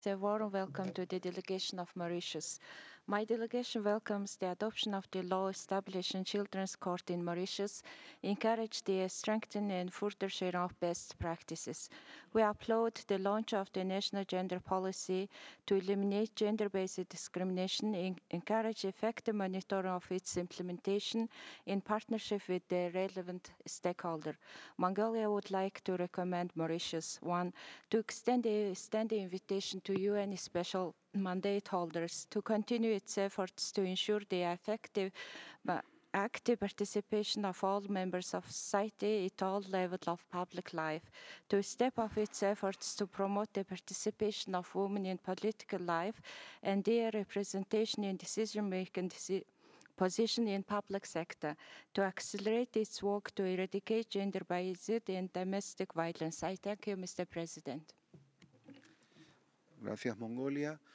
A warm welcome to the delegation of Mauritius. My delegation welcomes the adoption of the law establishing Children's Court in Mauritius, encourage the strengthening and further sharing of best practices. We applaud the launch of the national gender policy to eliminate gender-based discrimination and encourage effective monitoring of its implementation in partnership with the relevant stakeholder. Mongolia would like to recommend Mauritius, one, to extend a standing invitation to UN special mandate holders to continue its efforts to ensure the effective active participation of all members of society at all levels of public life, to step up its efforts to promote the participation of women in political life and their representation in decision-making position in public sector, to accelerate its work to eradicate gender-based and domestic violence. I thank you, Mr. President. Gracias, Mongolia.